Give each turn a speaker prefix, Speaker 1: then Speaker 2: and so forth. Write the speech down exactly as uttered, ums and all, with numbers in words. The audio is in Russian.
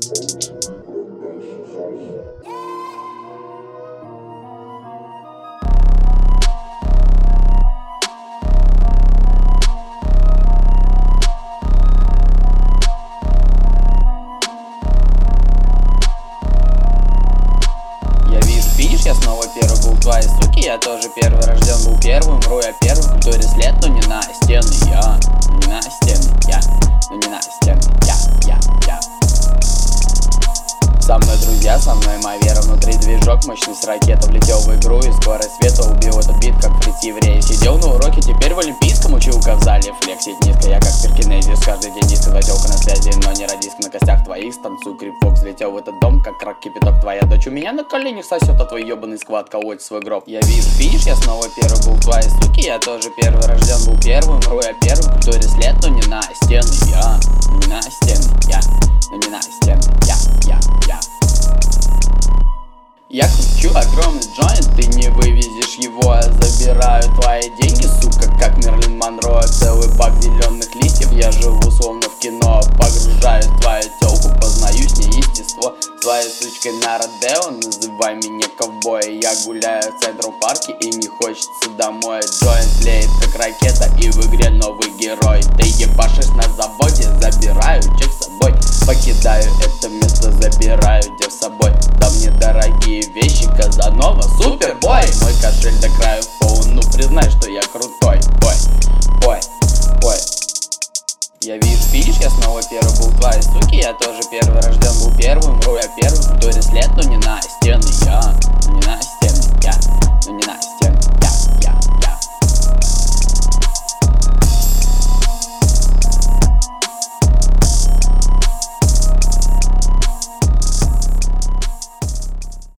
Speaker 1: Я снова первый был твоей суки, я тоже первый рожден был первым. Умру я первым, в культуре след, но не на стены я, но не на стены я, но не на стены я, я, я. Со мной друзья, со мной моя вера, внутри движок, мощность ракета влетел в игру и скорость света убил этот бит, как фриц еврей. Сидел на уроке, теперь в олимпийском, училка в зале, флексить низко, я как пиркинезис, каждый день диск, задёлка на связи, но не радиск на костях твоих, станцую крипок, взлетел в этот дом, как рак кипяток, твоя дочь у меня на коленях сосет, а твой ебаный сквад колоть свой гроб. Я вижу, видишь, я снова первый был твоей суки, я тоже первый рожден был первым, умру я первым, в культуре след, но не на стены я, но не на стены я, но не на стены я, я, я. Я кручу огромный джойнт, ты не вывезешь его, я забираю твои деньги, сука, как Мерлин Монро. Целый бак зеленых листьев, я живу словно в кино. Погружаюсь в твою телку, познаю с ней естество. Твоей сучкой на Родео, называй меня ковбой. Я гуляю в Централ парке и не хочется домой. Джойнт леет как ракета и в игре новый герой. Ты ебашишь на заводе, забираю чек с собой. Покидаю это место, забираю дев с собой. Да мне дорогие вещи, Казанова, супербой. Мой кошель до краю полон, ну признай, что я крутой. Ой, ой, ой. Я вижу, видишь, я снова первый был твоей суки, я тоже первый рожден был первым, умру я первым.